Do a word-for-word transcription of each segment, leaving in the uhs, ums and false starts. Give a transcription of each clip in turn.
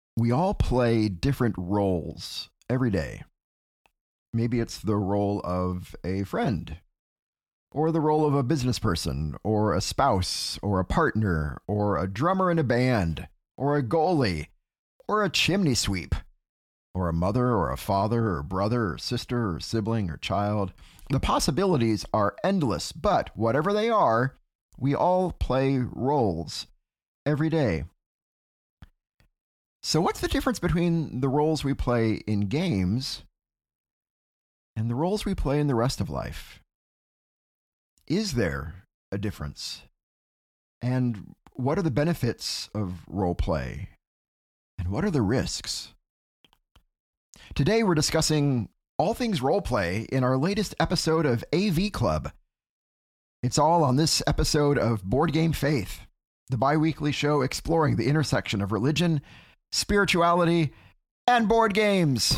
We all play different roles every day. Maybe it's the role of a friend, or the role of a business person, or a spouse, or a partner, or a drummer in a band, or a goalie, or a chimney sweep, or a mother, or a father, or brother, or sister, or sibling, or child. The possibilities are endless, but whatever they are, we all play roles every day. So what's the difference between the roles we play in games and the roles we play in the rest of life? Is there a difference? And what are the benefits of role play? And what are the risks? Today we're discussing all things role play in our latest episode of A V Club. It's all on this episode of Board Game Faith, the bi-weekly show exploring the intersection of religion, spirituality, and board games.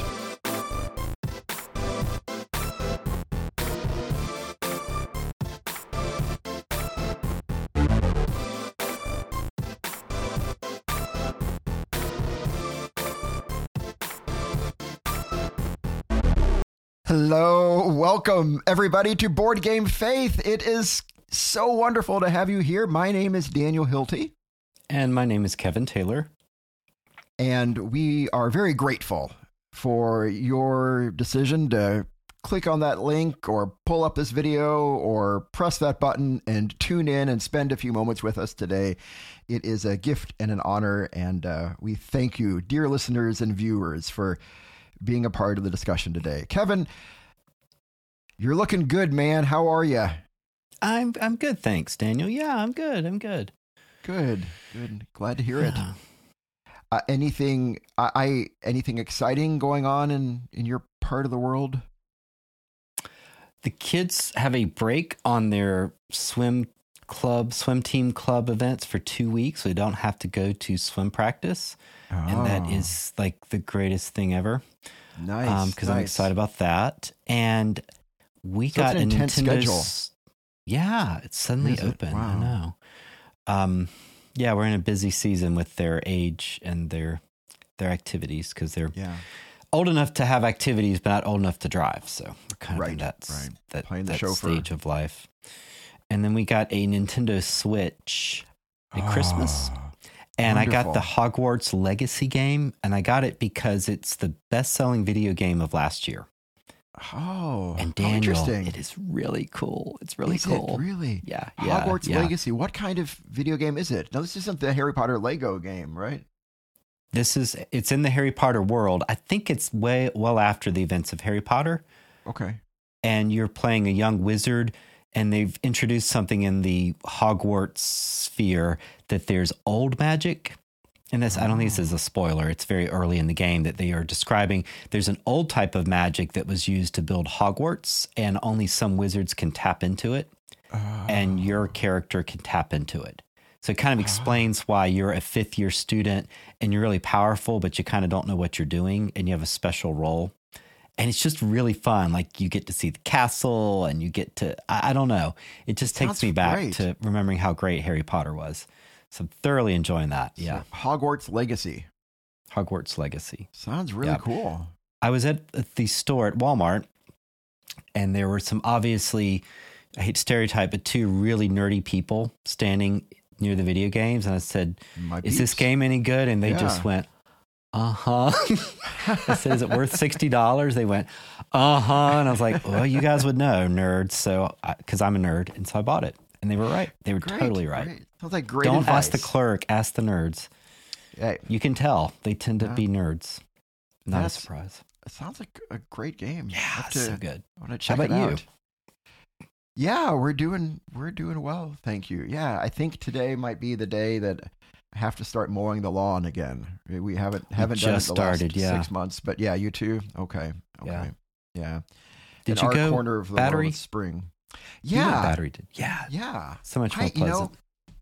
Hello, welcome everybody to Board Game Faith. It is so wonderful to have you here. My name is Daniel Hilty. And my name is Kevin Taylor. And we are very grateful for your decision to click on that link or pull up this video or press that button and tune in and spend a few moments with us today. It is a gift and an honor, and uh, we thank you, dear listeners and viewers, for being a part of the discussion today. Kevin, you're looking good, man. How are you? I'm I'm good, thanks, Daniel. Yeah, I'm good. I'm good. Good. Good. Glad to hear it. Yeah. Uh, anything I, I anything exciting going on in, in your part of the world? The kids have a break on their swim club, swim team club events for two weeks. So they don't have to go to swim practice. Oh. And that is like the greatest thing ever. Nice. Um, because nice. I'm excited about that. And we So got it's an a intense Nintendo. schedule. s- Yeah, it's suddenly Is it? open. Wow. I know. Um, yeah, we're in a busy season with their age and their their activities because they're Yeah. old enough to have activities, but not old enough to drive. So we're kind of Right, in that, right. that, Playing the that chauffeur. stage of life. And then we got a Nintendo Switch at Christmas. Oh, And I got the wonderful. Hogwarts Legacy game. And I got it because it's the best-selling video game of last year. Oh, And how Daniel, interesting. it is really cool. It's really Is cool. it really? Yeah, yeah, Hogwarts yeah. Legacy. What kind of video game is it? No, this isn't the Harry Potter Lego game, right? This is, it's in the Harry Potter world. I think it's way well after the events of Harry Potter. Okay. And you're playing a young wizard, and they've introduced something in the Hogwarts sphere that there's old magic. And this, I don't think this is a spoiler. It's very early in the game that they are describing. There's an old type of magic that was used to build Hogwarts, and only some wizards can tap into it, Oh. and your character can tap into it. So it kind of explains why you're a fifth year student and you're really powerful, but you kind of don't know what you're doing, and you have a special role. And it's just really fun. Like, you get to see the castle, and you get to, I, I don't know. It just takes Sounds me back great. to remembering how great Harry Potter was. So I'm thoroughly enjoying that. Yeah. So, Hogwarts Legacy. Hogwarts Legacy. Sounds really Yeah. cool. I was at the store at Walmart, and there were some obviously, I hate to stereotype, but two really nerdy people standing near the video games. And I said, My is this peeps. game any good? And they Yeah. just went, uh-huh. I said, is it worth sixty dollars? They went, uh-huh. And I was like, well, you guys would know, nerds. So, because I'm a nerd. And so I bought it. And they were right. They were Great, totally right. great. Sounds like great Don't advice. ask the clerk, ask the nerds. Hey, You can tell. They tend to Yeah. be nerds. Not That's- a surprise. it sounds like a great game. Yeah, I have it's so to- good. I want to check How it about you? out. Yeah, we're doing we're doing well, thank you. Yeah, I think today might be the day that I have to start mowing the lawn again. We haven't haven't done it just the started, last yeah. six months, but yeah, you too. Okay, okay, Yeah. yeah. Did In you our go corner of the battery? world, it's spring. You went Yeah, battery did. Yeah. yeah. So much more I, you know, pleasant.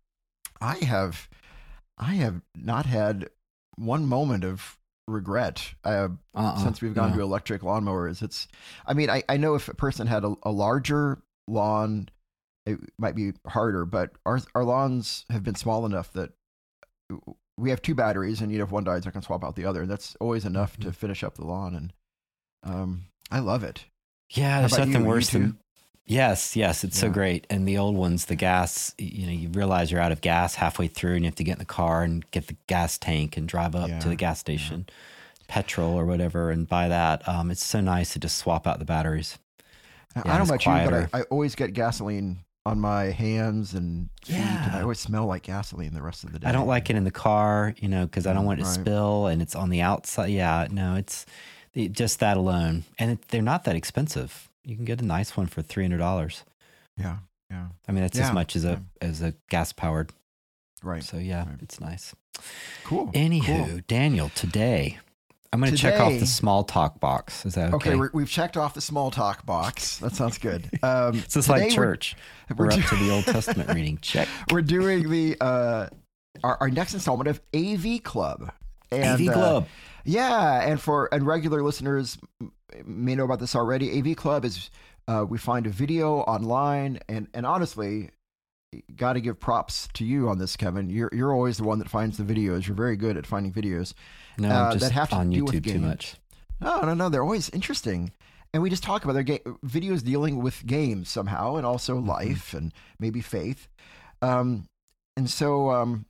I have, I have not had one moment of regret uh, uh-uh. since we've gone no. to electric lawnmowers. It's, I mean, I, I know if a person had a, a larger lawn, it might be harder, but our our lawns have been small enough that we have two batteries, and you know, if one dies, I can swap out the other. That's always enough mm-hmm. to finish up the lawn, and um, I love it. Yeah, there's nothing you? worse you than. Yes, yes, it's yeah. so great. And the old ones, the gas, you know, you realize you're out of gas halfway through, and you have to get in the car and get the gas tank and drive up yeah. to the gas station, yeah. petrol or whatever, and buy that. Um, it's so nice to just swap out the batteries. Yeah, I don't know about quieter. you, but I, I always get gasoline on my hands and feet, yeah. and I always smell like gasoline the rest of the day. I don't like it in the car, you know, because I don't want it to right. spill, and it's on the outside. Yeah, no, it's it, just that alone. And it, they're not that expensive. You can get a nice one for three hundred dollars. Yeah, yeah. I mean, that's yeah, as much as a yeah. as a gas powered. Right. So yeah, right. it's nice. Cool. Anywho, cool. Daniel, today I'm going to check off the small talk box. Is that okay? Okay, we're, we've checked off the small talk box. That sounds good. Um, so it's like church. We're, we're, we're up to the Old Testament reading. Check. We're doing the uh, our, our next installment of A V Club. And, A V Club. Uh, yeah, and for and regular listeners may know about this already. A V Club is uh, we find a video online, and and honestly, got to give props to you on this, Kevin. You're you're always the one that finds the videos. You're very good at finding videos. No, uh, I'm just that have to on do YouTube with too much. No, no, no. They're always interesting, and we just talk about their ga- videos dealing with games somehow, and also mm-hmm. life, and maybe faith. Um, and so, um,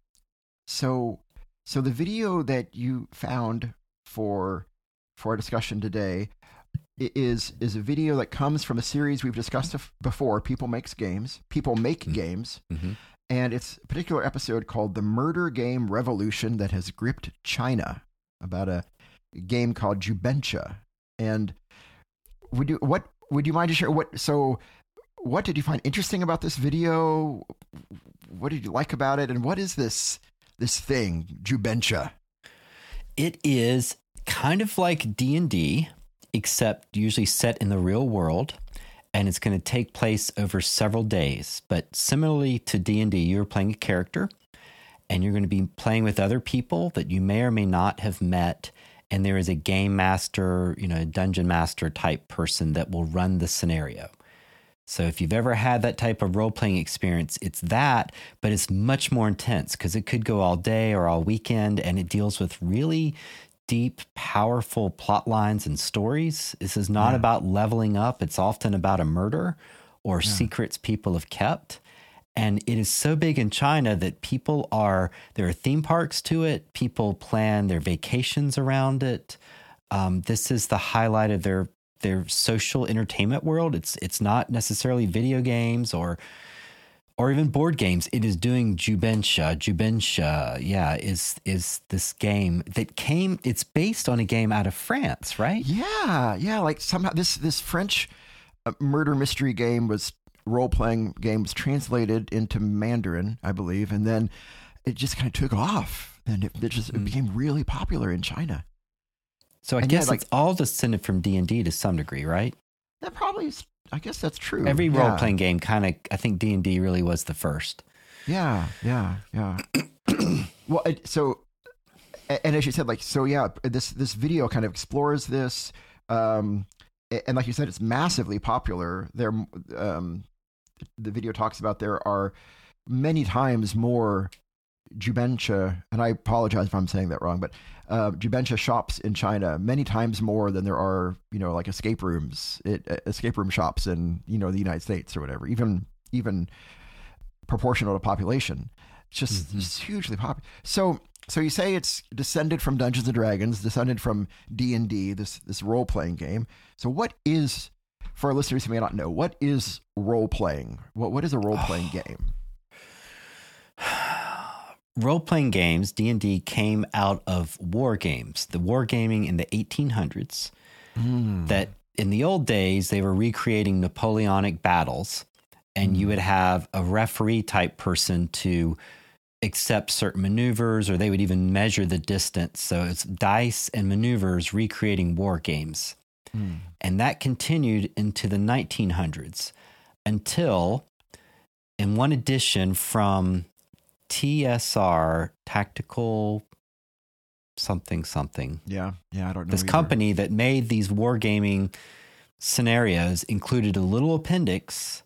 so, so the video that you found for for our discussion today is is a video that comes from a series we've discussed before. People makes games. People make mm-hmm. games. Mm-hmm. And it's a particular episode called The Murder Game Revolution That Has Gripped China, about a game called Jubentia. And would you, what, would you mind to share what, so what did you find interesting about this video? What did you like about it? And what is this, this thing, Jubentia? It is kind of like D and D, except usually set in the real world. And it's going to take place over several days. But similarly to D and D, you're playing a character, and you're going to be playing with other people that you may or may not have met. And there is a game master, you know, dungeon master type person that will run the scenario. So if you've ever had that type of role-playing experience, it's that, but it's much more intense because it could go all day or all weekend, and it deals with really deep, powerful plot lines and stories. This is not yeah. about leveling up. It's often about a murder or yeah. secrets people have kept. And it is so big in China that people are, there are theme parks to it. People plan their vacations around it. Um, this is the highlight of their their social entertainment world. It's it's not necessarily video games or or even board games. It is doing Jubentia. Jubentia, yeah, is is this game that came, it's based on a game out of France, right? Yeah, yeah, like somehow this this French uh, murder mystery game was, role-playing game was translated into Mandarin, I believe, and then it just kind of took off, and it, it just mm. it became really popular in China. So I and guess yeah, like, it's all descended from D and D to some degree, right? That probably is, I guess that's true. Every yeah. role-playing game kind of, I think D and D really was the first. Yeah, yeah, yeah. Well, it, so, and as you said, like, so yeah, this this video kind of explores this, um, and like you said, it's massively popular. There, um, the video talks about there are many times more Jubentia, and I apologize if I'm saying that wrong, but uh, Jubentia shops in China many times more than there are, you know, like escape rooms, it, uh, escape room shops in, you know, the United States or whatever, even even proportional to population. It's just, mm-hmm. just hugely popular. So, so you say it's descended from Dungeons and Dragons, descended from D and D, this this role playing game. So, what is, for our listeners who may not know, what is role playing? What what is a role playing oh. game? Role-playing games, D and D, came out of war games, the wargaming in the eighteen hundreds, mm. that in the old days, they were recreating Napoleonic battles, and mm. you would have a referee-type person to accept certain maneuvers, or they would even measure the distance. So it's dice and maneuvers recreating war games. Mm. And that continued into the nineteen hundreds until, in one edition from T S R, Tactical something something. Yeah, yeah, I don't know. This either. company that made these wargaming scenarios included a little appendix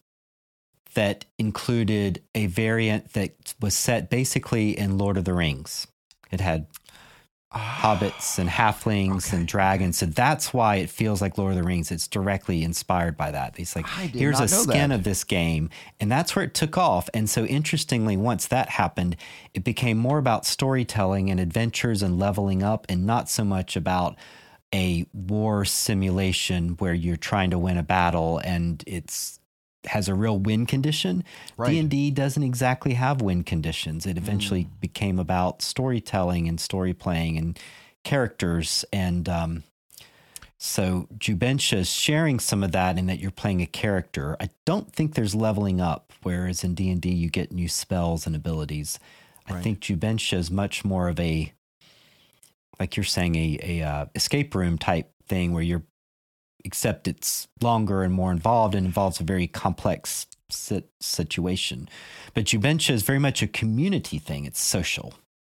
that included a variant that was set basically in Lord of the Rings. It had hobbits and halflings okay. and dragons. So that's why it feels like Lord of the Rings. It's directly inspired by that. It's like, here's a skin that. of this game. And that's where it took off. And so interestingly, once that happened, it became more about storytelling and adventures and leveling up, and not so much about a war simulation where you're trying to win a battle and it's has a real win condition. Right. D and D doesn't exactly have win conditions. It eventually mm. became about storytelling and story playing and characters. And um, so Jubensha is sharing some of that in that you're playing a character. I don't think there's leveling up, whereas in D and D you get new spells and abilities. Right. I think Jubensha is much more of a, like you're saying, a, a uh, escape room type thing where you're except it's longer and more involved and involves a very complex sit- situation. But Jubensha is very much a community thing. It's social.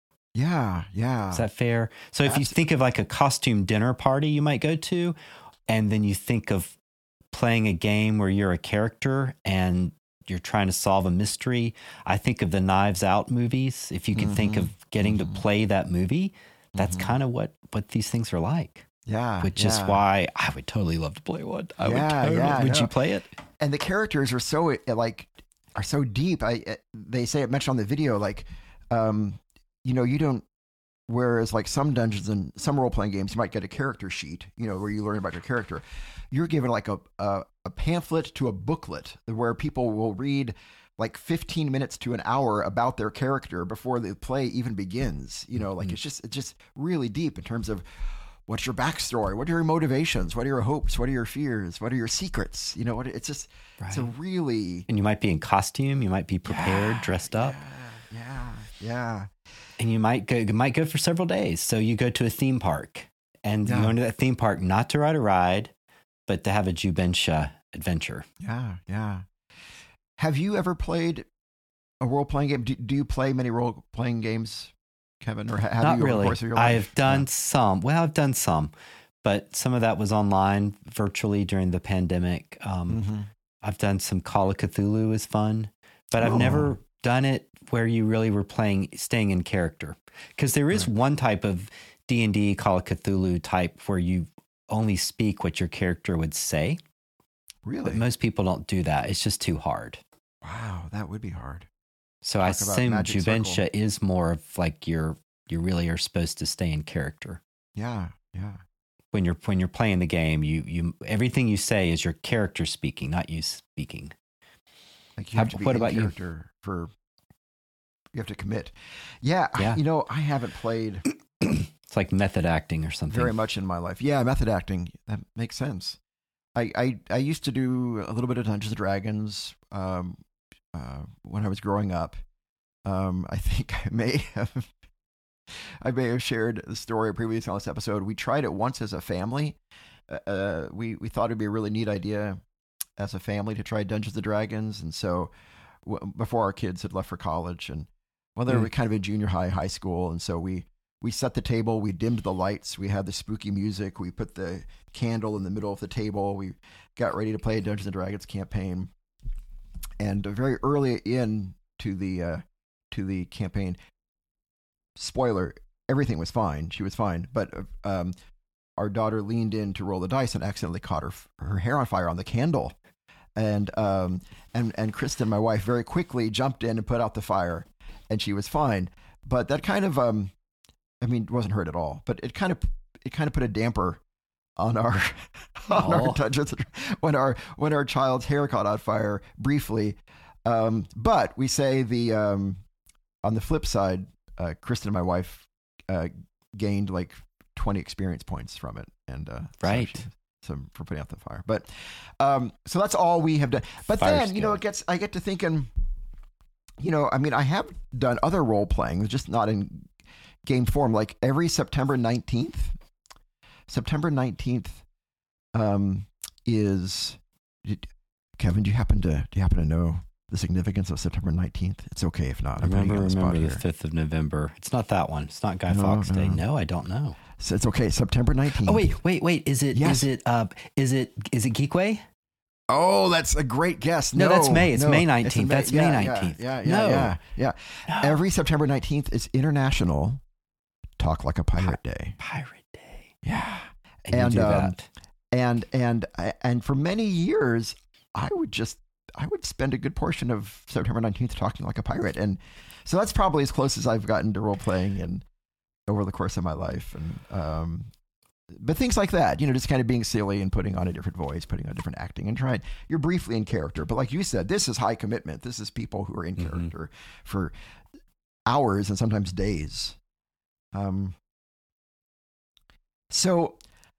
Yeah, yeah. Is that fair? So if Absolutely. You think of like a costume dinner party you might go to, and then you think of playing a game where you're a character and you're trying to solve a mystery, I think of the Knives Out movies. If you could mm-hmm. think of getting mm-hmm. to play that movie, that's mm-hmm. kind of what, what these things are like. Yeah, which yeah. is why I would totally love to play one. I yeah, would totally. Yeah, would you play it? And the characters are so like are so deep. I they say it mentioned on the video, like, um, you know, you don't. Whereas like some dungeons and some role playing games, you might get a character sheet, you know, where you learn about your character. You're given like a a, a pamphlet to a booklet where people will read like fifteen minutes to an hour about their character before the play even begins. You know, like mm-hmm. it's just it's just really deep in terms of. What's your backstory? What are your motivations? What are your hopes? What are your fears? What are your secrets? You know, what it's just, right. it's a really... And you might be in costume. You might be prepared, yeah, dressed up. Yeah, yeah, yeah. And you might go, you might go for several days. So you go to a theme park and yeah. you go into that theme park, not to ride a ride, but to have a Jubensha adventure. Yeah, yeah. Have you ever played a role-playing game? Do, do you play many role-playing games, Kevin, or have Not you over really. the course of your life? I've done yeah. some. Well, I've done some, but some of that was online virtually during the pandemic. Um, mm-hmm. I've done some Call of Cthulhu is fun, but I've oh. never done it where you really were playing, staying in character. Because there is right. one type of D and D Call of Cthulhu type where you only speak what your character would say. Really? But most people don't do that. It's just too hard. Wow, that would be hard. So Talk I assume Jubensha is more of like you're you really are supposed to stay in character. Yeah, yeah. When you're when you're playing the game, you you everything you say is your character speaking, not you speaking. Like you have How, to be what in about character you? For you have to commit. Yeah, yeah. I, you know, I haven't played. It's like method acting or something. Very much in my life. Yeah, method acting. That makes sense. I I, I used to do a little bit of Dungeons and Dragons. Um, Uh, when I was growing up. um, I think I may have, I may have shared the story previously on this episode. We tried it once as a family. Uh, we we thought it'd be a really neat idea as a family to try Dungeons and Dragons, and so w- before our kids had left for college, and well, they were mm. kind of in junior high, high school, and so we we set the table, we dimmed the lights, we had the spooky music, we put the candle in the middle of the table, we got ready to play a Dungeons and Dragons campaign. And very early in to the uh, to the campaign, spoiler, everything was fine. She was fine, but um, our daughter leaned in to roll the dice and accidentally caught her her hair on fire on the candle, and um, and and Kristen, my wife, very quickly jumped in and put out the fire, and she was fine. But that kind of, um, I mean, wasn't hurt at all. But it kind of it kind of put a damper on our on our Dungeons when our when our child's hair caught on fire briefly. Um, but we say the um, on the flip side, uh, Kristen and my wife uh, gained like twenty experience points from it, and uh, right, so, she, so for putting out the fire. But um, so that's all we have done. But fire then skill. You know, it gets I get to thinking. You know, I mean, I have done other role playing, just not in game form. Like every September nineteenth. September nineteenth um, is Kevin. Do you happen to do you happen to know the significance of September nineteenth? It's okay if not. I remember remember the fifth of November. It's not that one. It's not Guy no, Fawkes no. Day. No, I don't know. So it's okay. September nineteenth. Oh wait, wait, wait. Is it? Yes. Is it? Uh, is it? Is it Geekway? Oh, that's a great guess. No, no that's May. It's no, May nineteenth. That's yeah, May nineteenth. Yeah, yeah, yeah, no. yeah, yeah. No. Every September nineteenth is International Talk Like a Pirate Day. Pirate Day. Yeah. And, And, you do um, that. And and and for many years, I would just I would spend a good portion of September nineteenth talking like a pirate, and so that's probably as close as I've gotten to role playing and over the course of my life. And um, but things like that, you know, just kind of being silly and putting on a different voice, putting on different acting, and trying. You're briefly in character, but like you said, this is high commitment. This is people who are in Mhm. character for hours and sometimes days. Um. So.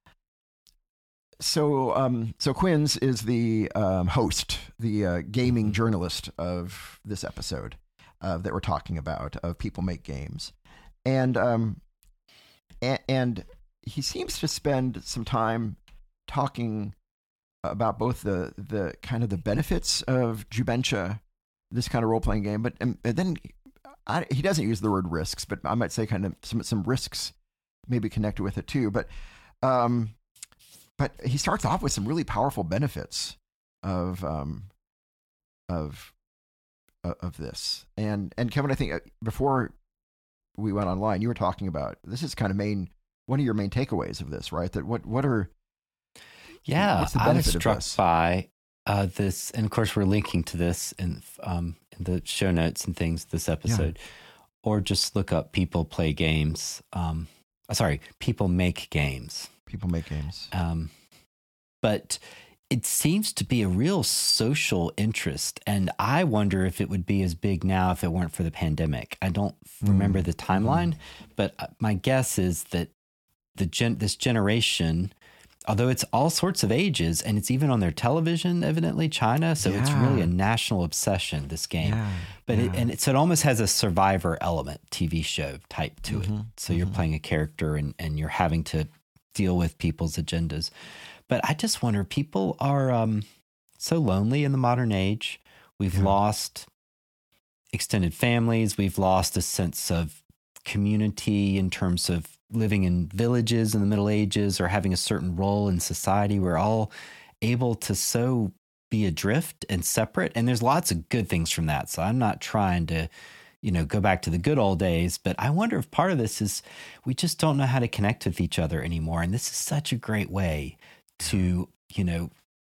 So, um, so Quinns is the um, host, the uh, gaming journalist of this episode uh, that we're talking about of People Make Games, and um, and, and he seems to spend some time talking about both the the kind of the benefits of Jubentia, this kind of role playing game, but and, and then I, he doesn't use the word risks, but I might say kind of some some risks maybe connected with it too, but. Um, But he starts off with some really powerful benefits of um, of uh, of this. And and Kevin, I think uh, before we went online, you were talking about this is kind of main one of your main takeaways of this, right? That what what are Yeah, what's the I was benefit of struck this? by uh, this, and of course we're linking to this in um, in the show notes and things this episode, or just look up People Play Games. Um, sorry, People Make Games. People Make Games. Um, but it seems to be a real social interest. And I wonder if it would be as big now if it weren't for the pandemic. I don't remember Mm. the timeline, but my guess is that the gen- this generation, although it's all sorts of ages and it's even on their television, evidently China. So it's Yeah. really a national obsession, this game. Yeah, But yeah. it, and it, so it almost has a Survivor element, T V show type to Mhm, it. So you're mhm. playing a character and, and you're having to deal with people's agendas. But I just wonder, people are um, so lonely in the modern age. We've Yeah. lost extended families. We've lost a sense of community in terms of living in villages in the Middle Ages or having a certain role in society. We're all able to so be adrift and separate. And there's lots of good things from that. So I'm not trying to, you know, go back to the good old days, but I wonder if part of this is we just don't know how to connect with each other anymore. And this is such a great way to, you know,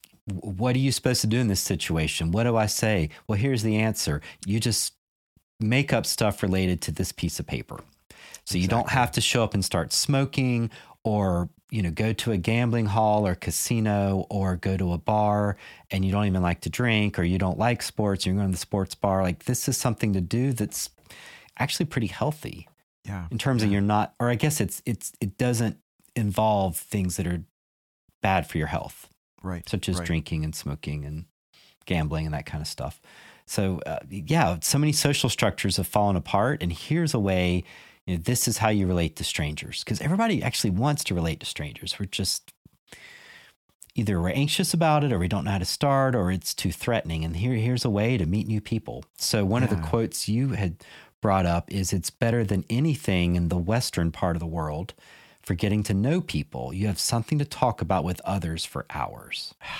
w- what are you supposed to do in this situation? What do I say? Well, here's the answer. You just make up stuff related to this piece of paper. So you don't Exactly. have to show up and start smoking or, you know, go to a gambling hall or casino or go to a bar and you don't even like to drink or you don't like sports, you're going to the sports bar. Like this is something to do that's actually pretty healthy Yeah. in terms of Yeah. you're not, or I guess it's, it's, it doesn't involve things that are bad for your health, Right. such as right. drinking and smoking and gambling and that kind of stuff. So, uh, yeah, so many social structures have fallen apart. And here's a way, you know, this is how you relate to strangers. Because everybody actually wants to relate to strangers. We're just either we're anxious about it or we don't know how to start or it's too threatening. And here, here's a way to meet new people. So one of the Yeah. quotes you had brought up is it's better than anything in the Western part of the world for getting to know people. You have something to talk about with others for hours. I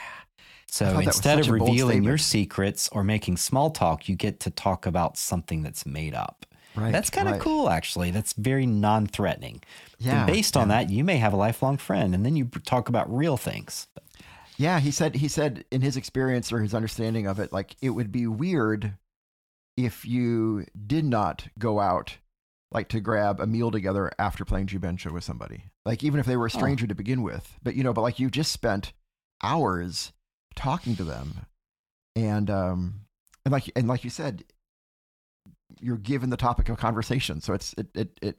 So thought that was instead of such a bold revealing your statement. secrets or making small talk, you get to talk about something that's made up. Right. That's kind of right. cool, actually. That's very non-threatening. Yeah. And based on yeah. that, you may have a lifelong friend, and then you talk about real things. Yeah, he said he said in his experience or his understanding of it, like it would be weird if you did not go out like to grab a meal together after playing Jubentia with somebody. Like even if they were a stranger to begin with. But you know, but like you just spent hours talking to them. And um and like and like you said, you're given the topic of conversation. So it's it it it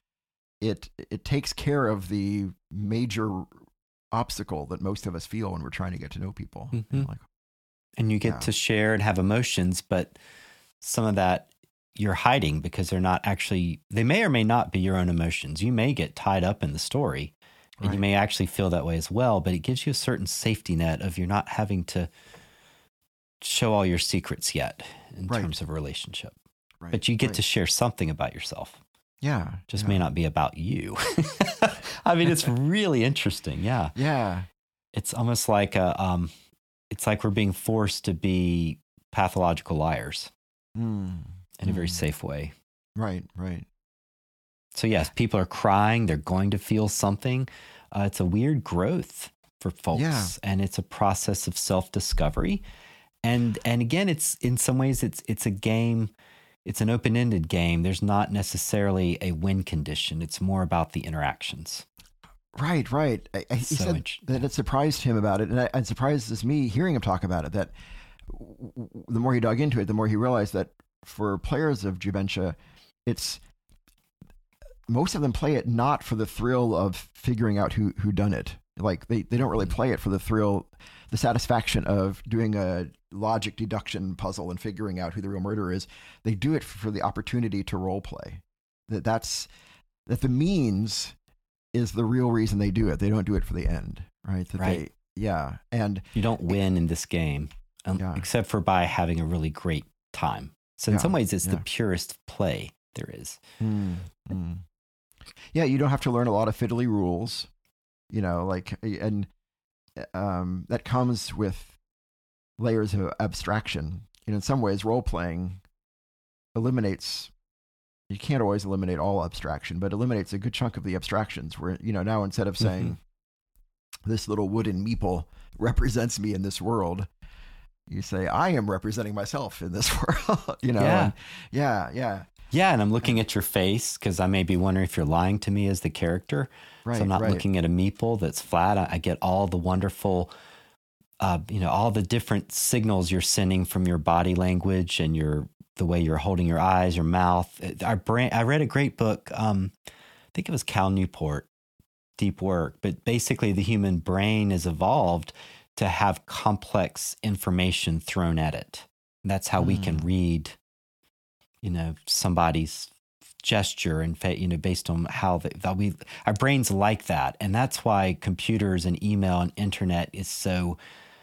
it, it takes care of the major obstacle that most of us feel when we're trying to get to know people. Mhm. And like, And you get Yeah. to share and have emotions, but some of that you're hiding because they're not actually, they may or may not be your own emotions. You may get tied up in the story and you Right. may actually feel that way as well, but it gives you a certain safety net of you're not having to show all your secrets yet in Right. terms of a relationship. right, But you get right. to share something about yourself. yeah, Just yeah. may not be about you. I mean, it's really interesting. Yeah. Yeah, It's almost like a, um, it's like we're being forced to be pathological liars mm. in a very Mm. safe way. right, right. So yes, people are crying. They're going to feel something. Uh, it's a weird growth for folks, Yeah. and it's a process of self-discovery. And and again, it's in some ways it's it's a game. It's an open-ended game. There's not necessarily a win condition. It's more about the interactions. Right, right. I, I, he So said int- that it surprised him about it, and I, it surprised as me hearing him talk about it. That w- w- the more he dug into it, the more he realized that for players of Juventia, it's most of them play it not for the thrill of figuring out who who done it. Like they, they don't really play it for the thrill, the satisfaction of doing a logic deduction puzzle and figuring out who the real murderer is. They do it for the opportunity to role play. That that's that the means is the real reason they do it. They don't do it for the end, right? That Right. They, yeah, and You don't win in this game, um, Yeah. except for by having a really great time. So in Yeah, some ways, it's the yeah. purest play there is. Mm, mm. Yeah, you don't have to learn a lot of fiddly rules, you know, like, and um, that comes with layers of abstraction. You know, in some ways, role playing eliminates. You can't always eliminate all abstraction, but eliminates a good chunk of the abstractions. Where, you know, now instead of saying this little wooden meeple represents me in this world, you say I am representing myself in this world. You know, Yeah. and yeah, yeah. Yeah, and I'm looking at your face because I may be wondering if you're lying to me as the character. Right, So I'm not right. looking at a meeple that's flat. I, I get all the wonderful, uh, you know, all the different signals you're sending from your body language and your the way you're holding your eyes, your mouth. It- Our brain. I read a great book. Um, I think it was Cal Newport, Deep Work. But basically, the human brain is evolved to have complex information thrown at it. And that's how we can Mm. read, you know, somebody's gesture and fa- you know, based on how they, that we our brains like that, and that's why computers and email and internet is so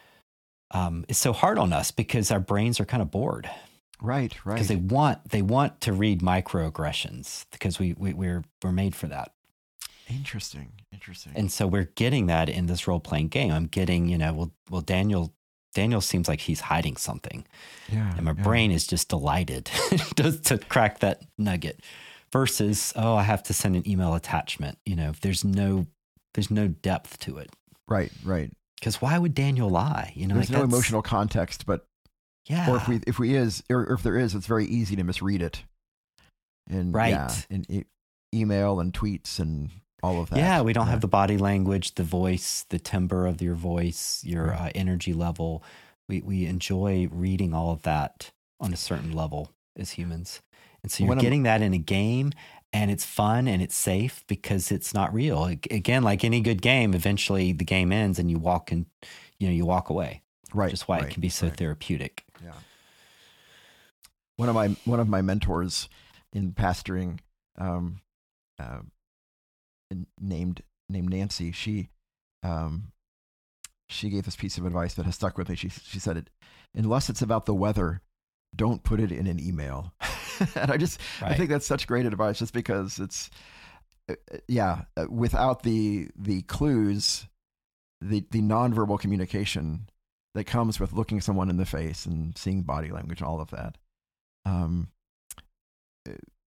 um, is so hard on us because our brains are kind of bored Right, right. because they want they want to read microaggressions because we, we we're we're made for that. Interesting, interesting. And so we're getting that in this role playing game. I'm getting, you know, well, well, Daniel, Daniel seems like he's hiding something, yeah, and my yeah. brain is just delighted to, to crack that nugget. Versus, oh, I have to send an email attachment. You know, there's no, there's no depth to it. Right, right. Because why would Daniel lie? You know, There's like no that's- emotional context, but Yeah. or if we if we is or, or if there is, it's very easy to misread it. In Right. yeah, in e- email and tweets and all of that. Yeah, we don't Yeah. have the body language, the voice, the timbre of your voice, your Right. uh, energy level. We we enjoy reading all of that on a certain level as humans. And so you're When I'm- getting that in a game, and it's fun and it's safe because it's not real. Ag- Again, like any good game, eventually the game ends and you walk and you know you walk away. right. Which is why right, it can be so right. therapeutic. Yeah. One of my one of my mentors in pastoring, um, uh, named named Nancy. She, um, she gave this piece of advice that has stuck with me. She she said it, unless it's about the weather, don't put it in an email. And I just I Right. think that's such great advice, just because it's, uh, yeah, uh, without the the clues, the the nonverbal communication that comes with looking someone in the face and seeing body language and all of that. Um, uh,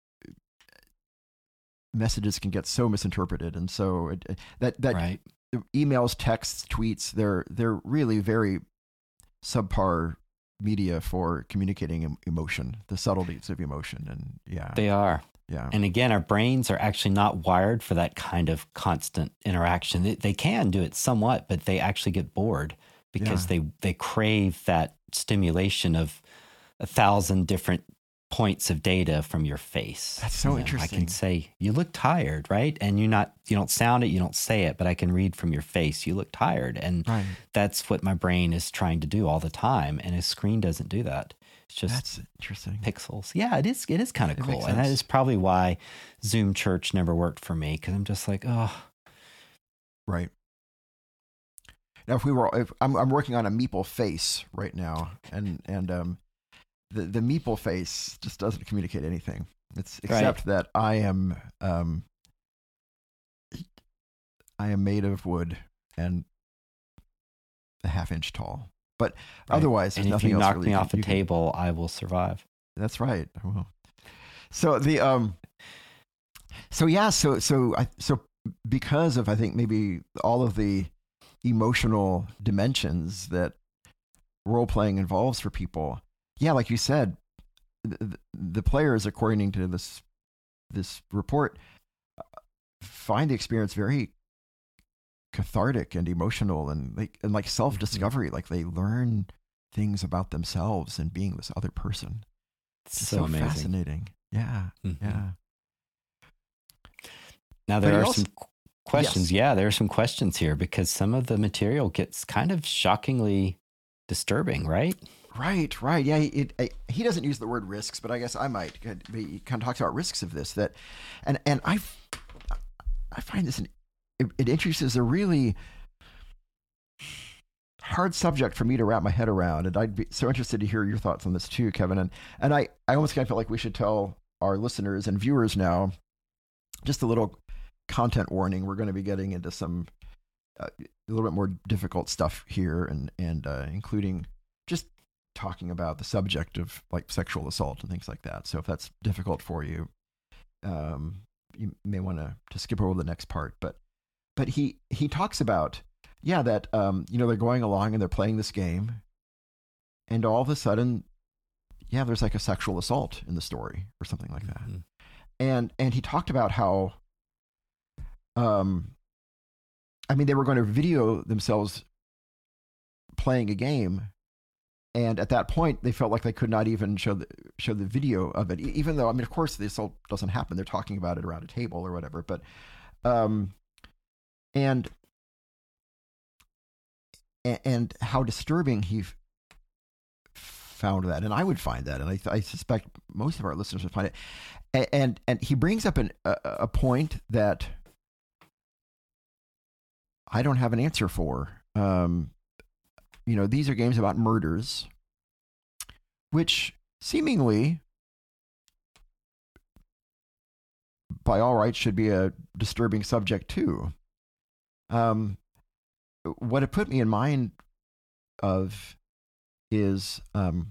messages can get so misinterpreted, and so it, it- that that Right. emails, texts, tweets, they're they're really very subpar media for communicating em- emotion, the subtleties of emotion, and yeah, They are. yeah, And again, our brains are actually not wired for that kind of constant interaction. They, they can do it somewhat, but they actually get bored because Yeah. they, they crave that stimulation of a thousand different points of data from your face. That's so You know, I interesting. can say, you look tired, right? And you're not, you don't sound it, you don't say it, but I can read from your face, you look tired. And right. that's what my brain is trying to do all the time. And a screen doesn't do that. It's just That's interesting. pixels. Yeah, it is. It is kind of It cool, makes and that sense. is probably why Zoom Church never worked for me because I'm just like, oh, Right. Now, if we were, if I'm, I'm working on a meeple face right now, and and um, the the meeple face just doesn't communicate anything. It's Right. except that I am um, I am made of wood and a half inch tall. But right. otherwise, there's And if nothing you else knock really me you can- off a you can- table, I will survive. That's right. I will. So the um, So yeah, so so I so because of I think maybe all of the emotional dimensions that role playing involves for people. Yeah, like you said, the, the players, according to this this report, find the experience very cathartic and emotional and like and like self discovery. Like they learn things about themselves and being this other person. It's so, so amazing. fascinating. Yeah, Mm-hmm. yeah. Now there But are also- some questions. Yes. Yeah, there are some questions here because some of the material gets kind of shockingly disturbing, right? Right, right. Yeah, it, it, he doesn't use the word risks, but I guess I might. He kind of talks about risks of this. That, and and I, I find this an, it, it introduces a really hard subject for me to wrap my head around, and I'd be so interested to hear your thoughts on this too, Kevin. And and I I almost kind of feel like we should tell our listeners and viewers now, just a little content warning. We're going to be getting into some uh, a little bit more difficult stuff here, and and uh, including just talking about the subject of like sexual assault and things like that. So if that's difficult for you, um, you may want to to skip over the next part. But but he he talks about yeah that um, you know they're going along and they're playing this game, and all of a sudden, yeah, there's like a sexual assault in the story or something like that. Mm-hmm. And and he talked about how, um, I mean, they were going to video themselves playing a game. And at that point, they felt like they could not even show the show the video of it, even though I mean, of course, the assault doesn't happen. They're talking about it around a table or whatever. But, um, and and how disturbing he found that, and I would find that, and I, I suspect most of our listeners would find it. And and, and he brings up an, a, a point that I don't have an answer for. Um, You know, these are games about murders, which seemingly, by all rights, should be a disturbing subject too. Um, what it put me in mind of is um,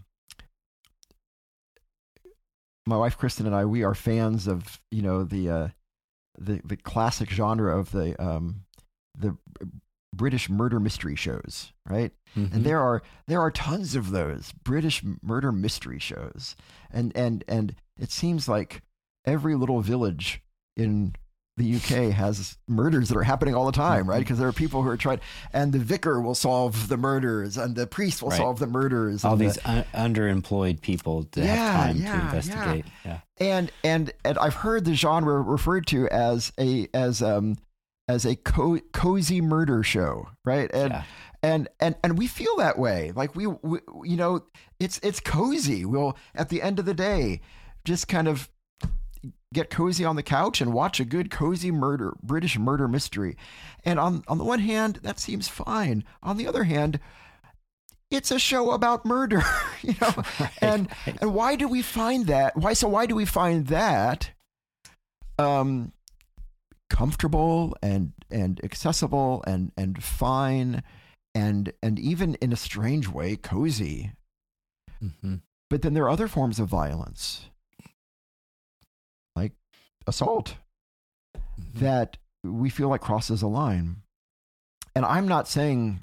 my wife Kristen and I. We are fans of you know the uh, the the classic genre of the um, the British murder mystery shows, right? Mm-hmm. And there are there are tons of those British murder mystery shows, and and and it seems like every little village in the U K has murders that are happening all the time, right? Because there are people who are trying, and the vicar will solve the murders, and the priest will right. solve the murders. All and these the, un- underemployed people that yeah, have time yeah, to investigate. Yeah. yeah, and and and I've heard the genre referred to as a as um. as a co- cozy murder show, right? And, yeah. and, and, and we feel that way. Like we, we, you know, it's, it's cozy. We'll, at the end of the day, just kind of get cozy on the couch and watch a good cozy murder, British murder mystery. And on, on the one hand, that seems fine. On the other hand, it's a show about murder, you know? right, and, right. and why do we find that? Why, so why do we find that, um, comfortable and and accessible and and fine and and even in a strange way cozy? Mm-hmm. But then there are other forms of violence like assault mm-hmm. that we feel like crosses a line. And I'm not saying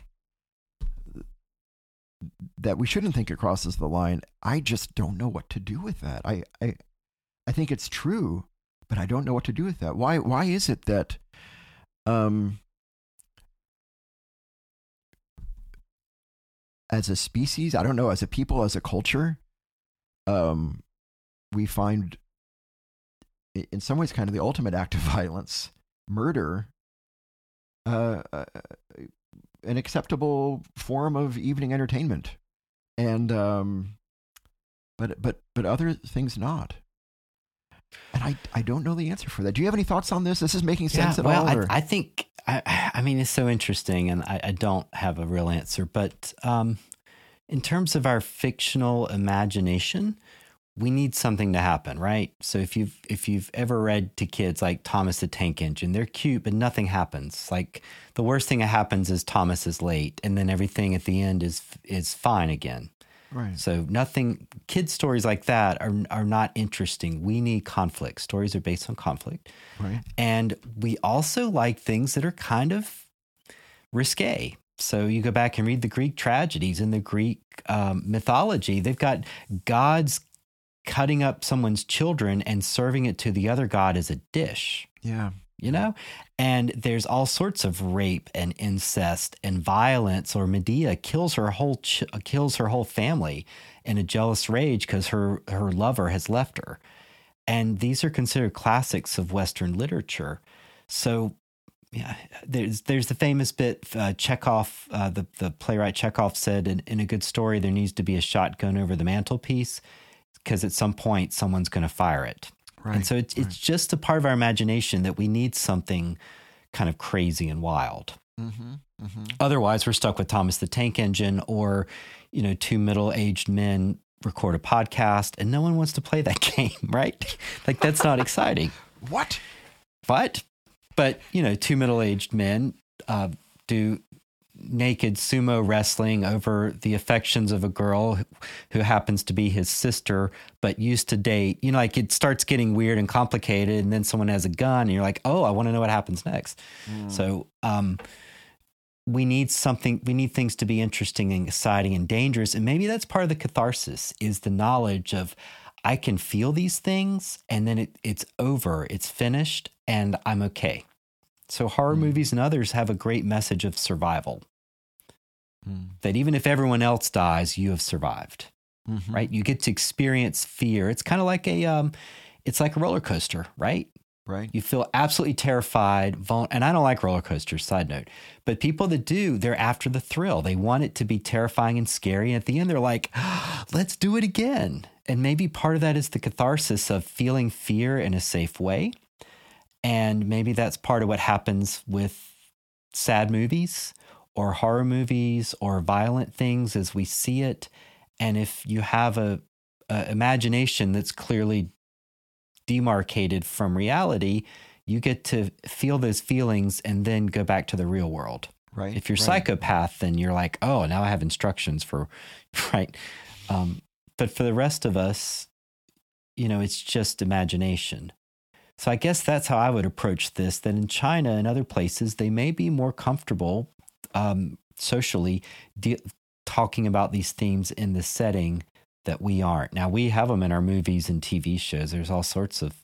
that we shouldn't think it crosses the line. I just don't know what to do with that. I I, I think it's true, but I don't know what to do with that. Why why is it that um, as a species, I don't know, as a people, as a culture, um, we find in some ways kind of the ultimate act of violence, murder, uh, uh, an acceptable form of evening entertainment. And um, but but but other things not. And I, I don't know the answer for that. Do you have any thoughts on this? This is making sense yeah, at well, all? Well, I, I think, I, I mean, it's so interesting, and I, I don't have a real answer. But um, in terms of our fictional imagination, we need something to happen, right? So if you've if you've ever read to kids like Thomas the Tank Engine, they're cute, but nothing happens. Like the worst thing that happens is Thomas is late, and then everything at the end is is fine again. Right. So nothing, kids' stories like that are are not interesting. We need conflict. Stories are based on conflict. Right. And we also like things that are kind of risque. So you go back and read the Greek tragedies in the Greek um, mythology. They've got gods cutting up someone's children and serving it to the other god as a dish. Yeah. You know, and there's all sorts of rape and incest and violence. Or Medea kills her whole ch- kills her whole family in a jealous rage because her her lover has left her. And these are considered classics of Western literature. So, yeah, there's there's the famous bit uh, Chekhov, uh, the the playwright Chekhov said in, in a good story there needs to be a shotgun over the mantelpiece because at some point someone's going to fire it. Right. And so it's right. it's just a part of our imagination that we need something kind of crazy and wild. Mm-hmm. Mm-hmm. Otherwise, we're stuck with Thomas the Tank Engine, or, you know, two middle-aged men record a podcast and no one wants to play that game, right? Like, that's not exciting. What? But, but, you know, two middle-aged men uh, do naked sumo wrestling over the affections of a girl who happens to be his sister, but used to date. You know, like, it starts getting weird and complicated, and then someone has a gun, and you're like, oh, I want to know what happens next. Mm. So um, we need something, we need things to be interesting and exciting and dangerous. And maybe that's part of the catharsis, is the knowledge of, I can feel these things, and then it, it's over, it's finished, and I'm okay. So horror mm. movies and others have a great message of survival. Mm. That even if everyone else dies, you have survived, mm-hmm. right? You get to experience fear. It's kind of like a, um, it's like a roller coaster, right? Right. You feel absolutely terrified. Vul- and I don't like roller coasters, side note. But people that do, they're after the thrill. They want it to be terrifying and scary. And at the end, they're like, oh, let's do it again. And maybe part of that is the catharsis of feeling fear in a safe way. And maybe that's part of what happens with sad movies or horror movies or violent things as we see it. And if you have a, a imagination that's clearly demarcated from reality, you get to feel those feelings and then go back to the real world. Right. If you're right. psychopath, then you're like, oh, now I have instructions for, right. Um, but for the rest of us, you know, it's just imagination. So I guess that's how I would approach this, that in China and other places, they may be more comfortable um, socially de- talking about these themes in the setting that we aren't. Now, we have them in our movies and T V shows. There's all sorts of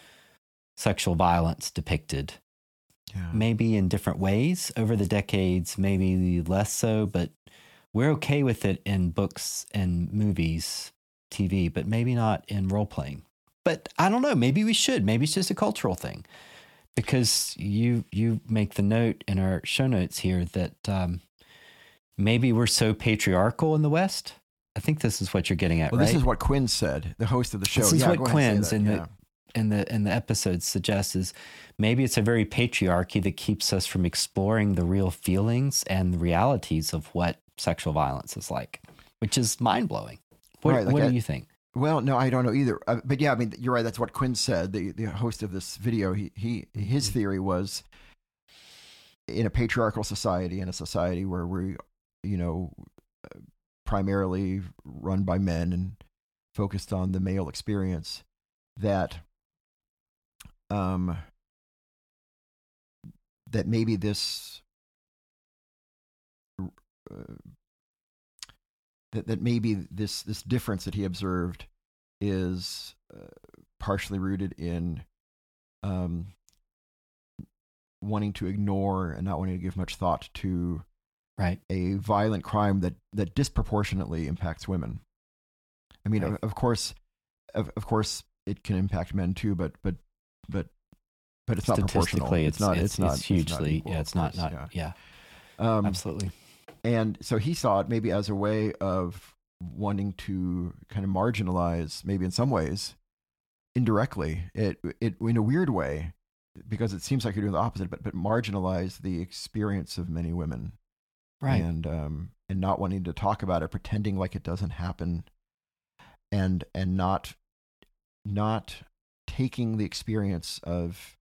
sexual violence depicted, yeah. maybe in different ways over the decades, maybe less so, but we're okay with it in books and movies, T V, but maybe not in role-playing. But I don't know, maybe we should. Maybe it's just a cultural thing. Because you you make the note in our show notes here that um, maybe we're so patriarchal in the West. I think this is what you're getting at, well, right? This is what Quinn said, the host of the show. This is yeah, what Quinn's in yeah. the in the in the episode suggests is maybe it's a very patriarchy that keeps us from exploring the real feelings and the realities of what sexual violence is like, which is mind blowing. What, right, like what I, do you think? Well, no, I don't know either. Uh, but yeah, I mean, you're right. That's what Quinn said. The the host of this video, he he his theory was, in a patriarchal society, in a society where we, you know, uh, primarily run by men and focused on the male experience, that um that maybe this uh, That, that maybe this, this difference that he observed is uh, partially rooted in um, wanting to ignore and not wanting to give much thought to right. a violent crime that, that disproportionately impacts women. I mean, right. of, of course, of, of course, it can impact men too, but but but but it's not proportional. It's, it's not. It's, it's not. It's hugely. It's not equal, yeah. It's not. course, Not. Yeah. yeah. Um, Absolutely. And so he saw it maybe as a way of wanting to kind of marginalize, maybe in some ways, indirectly, it it in a weird way, because it seems like you're doing the opposite, but but marginalize the experience of many women, right? And um and not wanting to talk about it, pretending like it doesn't happen, and and not not taking the experience of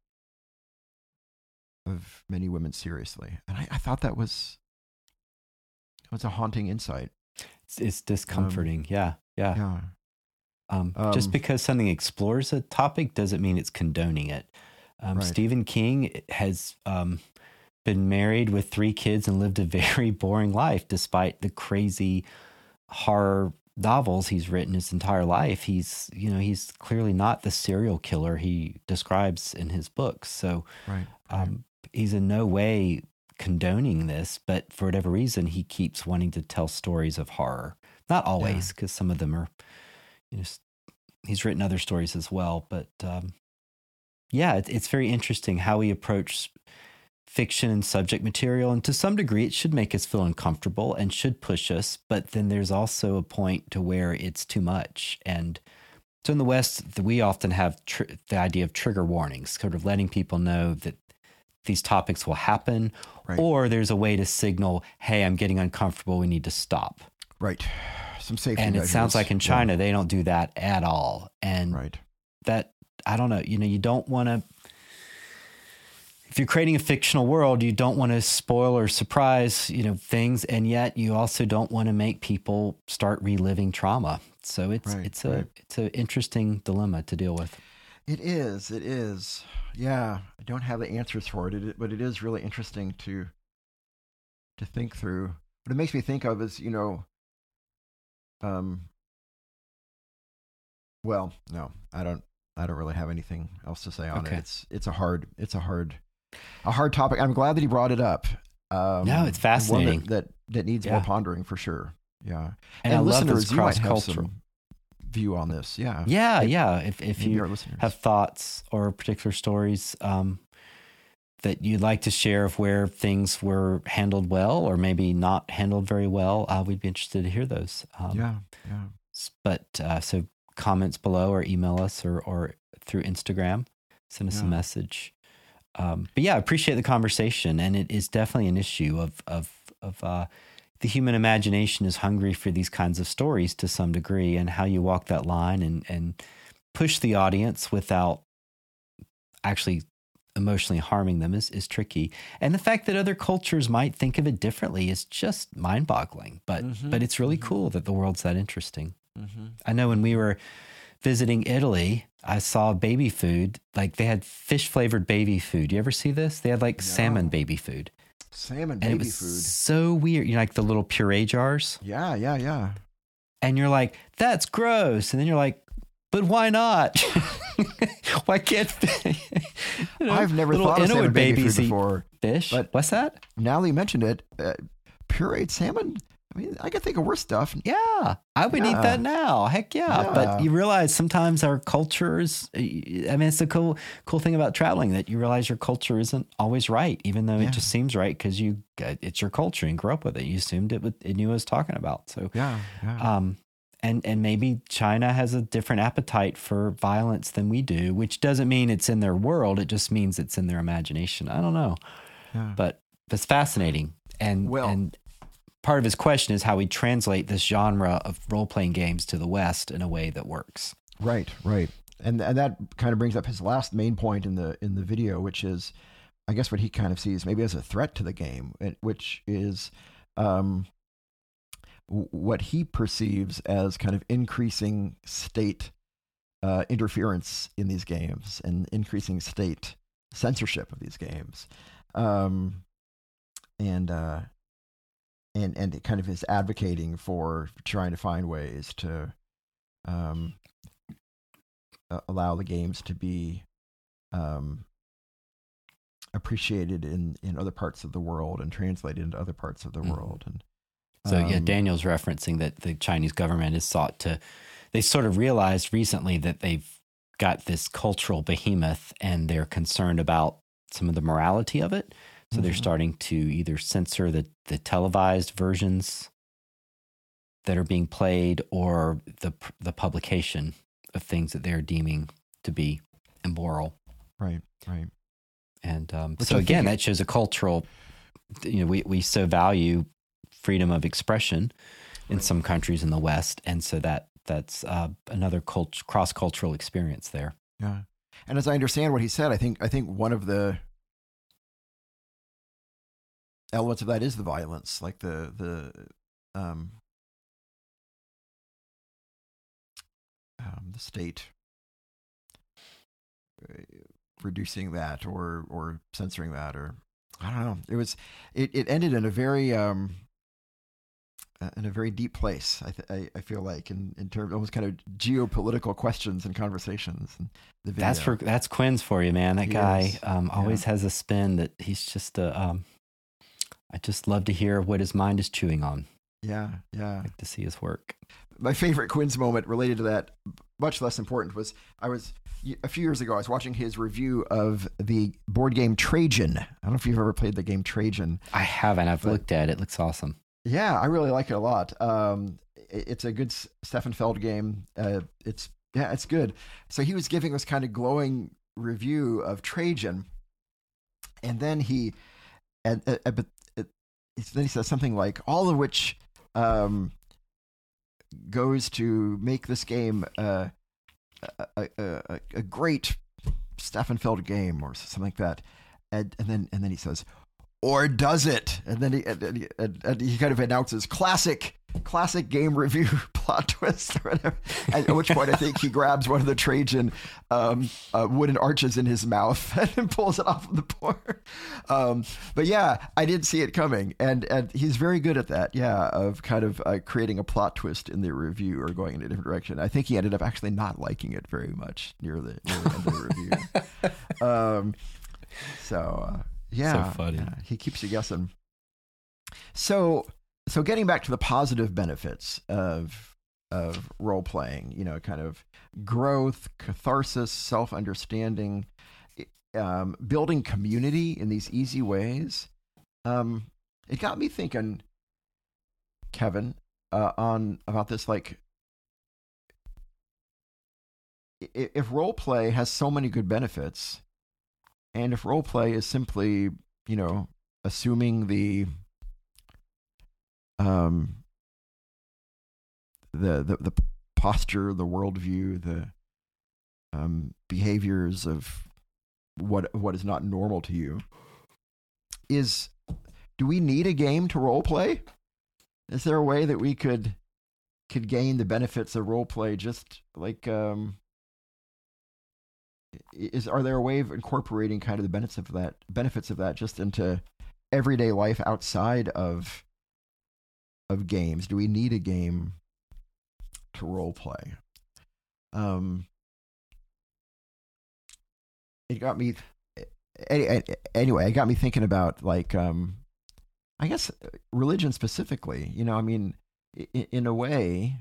of many women seriously. And I, I thought that was. It's a haunting insight. it's, it's discomforting. Um, yeah, yeah. Yeah. Um, Um, just because something explores a topic doesn't mean it's condoning it. Um, right. Stephen King has um, been married with three kids and lived a very boring life, despite the crazy horror novels he's written his entire life. He's, you know, he's clearly not the serial killer he describes in his books. So, right. Right. Um, he's in no way condoning this, but for whatever reason, he keeps wanting to tell stories of horror. Not always, because yeah. some of them are, you know, he's written other stories as well. But um, yeah, it, it's very interesting how he approaches fiction and subject material. And to some degree, it should make us feel uncomfortable and should push us. But then there's also a point to where it's too much. And so in the West, we often have tr- the idea of trigger warnings, sort of letting people know that these topics will happen, right. or there's a way to signal, hey, I'm getting uncomfortable, we need to stop. Right. Some safety And measures. It sounds like in China, yeah. they don't do that at all. And right. that, I don't know, you know, you don't want to, if you're creating a fictional world, you don't want to spoil or surprise, you know, things. And yet you also don't want to make people start reliving trauma. So it's, right. it's a, right. it's an interesting dilemma to deal with. It is. It is. Yeah. I don't have the answers for it, but it is really interesting to to think through. What it makes me think of is, you know, um, well, no, I don't. I don't really have anything else to say on okay. it. It's it's a hard it's a hard a hard topic. I'm glad that he brought it up. Um, no, it's fascinating. One that, that that needs yeah. more pondering for sure. Yeah, and, and I listeners, love this you might have cross-cultural some view on this. Yeah, yeah, yeah. If if Maybe you have thoughts or particular stories um, that you'd like to share of where things were handled well or maybe not handled very well, uh, we'd be interested to hear those. Um, yeah, yeah. But uh, so comments below or email us or or through Instagram, send us yeah. a message. Um, but yeah, I appreciate the conversation, and it is definitely an issue of of of. Uh, the human imagination is hungry for these kinds of stories to some degree, and how you walk that line and, and push the audience without actually emotionally harming them is, is tricky. And the fact that other cultures might think of it differently is just mind boggling, but, mm-hmm. but it's really mm-hmm. cool that the world's that interesting. Mm-hmm. I know when we were visiting Italy, I saw baby food, like they had fish flavored baby food. You ever see this? They had like no. salmon baby food. Salmon and baby it was food. So weird. You know, like the little puree jars. Yeah, yeah, yeah. And you're like, that's gross. And then you're like, but why not? Why can't you know, I've never thought of salmon baby food before. Fish? But what's that? Now that you mentioned it, uh, pureed salmon. I mean, I could think of worse stuff. Yeah, I would yeah. eat that now. Heck yeah. yeah. But you realize sometimes our cultures, I mean, it's the cool cool thing about traveling, that you realize your culture isn't always right, even though yeah. it just seems right because you it's your culture and grew up with it. You assumed it, it knew what it was talking about. So yeah, yeah. Um, and, and maybe China has a different appetite for violence than we do, which doesn't mean it's in their world. It just means it's in their imagination. I don't know. Yeah. But it's fascinating. And, well, and part of his question is how we translate this genre of role-playing games to the West in a way that works. Right, right. And and that kind of brings up his last main point in the in the video, which is, I guess, what he kind of sees maybe as a threat to the game, which is um, what he perceives as kind of increasing state uh, interference in these games and increasing state censorship of these games. Um, and uh, and and it kind of is advocating for trying to find ways to um, allow the games to be um, appreciated in, in other parts of the world and translated into other parts of the mm. world. And so, um, yeah, Daniel's referencing that the Chinese government has sought to, they sort of realized recently that they've got this cultural behemoth and they're concerned about some of the morality of it. So mm-hmm. they're starting to either censor the, the televised versions that are being played or the the publication of things that they're deeming to be immoral. Right, right. And um, so again, that shows a cultural, you know, we, we so value freedom of expression in right. some countries in the West. And so that that's uh, another cult- cross-cultural experience there. Yeah. And as I understand what he said, I think I think one of the elements of that is the violence, like the the um, um, the state reducing that or or censoring that, or I don't know. It was it, it ended in a very um, in a very deep place. I, th- I I feel like in in terms almost kind of geopolitical questions and conversations. And the video. That's for that's Quinn's for you, man. That He guy is. um, always Yeah. has a spin that he's just a. Um, I just love to hear what his mind is chewing on. Yeah, yeah. I like to see his work. My favorite Quinn's moment related to that, much less important, was I was a few years ago. I was watching his review of the board game Trajan. I don't know if you've ever played the game Trajan. I haven't. I've But- looked at it. It looks awesome. Yeah, I really like it a lot. Um, it- it's a good S- Stefan Feld game. Uh, it's yeah, it's good. So he was giving us kind of glowing review of Trajan, and then he, and uh, uh, but it, then he says something like, all of which um, goes to make this game uh, a, a, a, a great Stefan Feld game, or something like that. And, and then and then he says, or does it? And then he and, and, and, and he kind of announces classic classic game review plot twist or whatever. At which point I think he grabs one of the Trajan um, uh, wooden arches in his mouth and pulls it off of the board. Um, but yeah, I did see it coming, and and he's very good at that. Yeah, of kind of uh, creating a plot twist in the review or going in a different direction. I think he ended up actually not liking it very much near the, near the end of the review. Um, so. Uh, Yeah, So funny. yeah, he keeps you guessing. So, so getting back to the positive benefits of of role playing, you know, kind of growth, catharsis, self understanding, um, building community in these easy ways. Um, it got me thinking, Kevin, uh, on about this. Like, i- if role play has so many good benefits. And if role play is simply, you know, assuming the um the the, the posture, the worldview, the um, behaviors of what what is not normal to you, is do we need a game to role play? Is there a way that we could could gain the benefits of role play just like um is are there a way of incorporating kind of the benefits of that benefits of that just into everyday life outside of of games? Do we need a game to role play? Um, it got me anyway. It got me thinking about like um, I guess religion specifically. You know, I mean, in, in a way,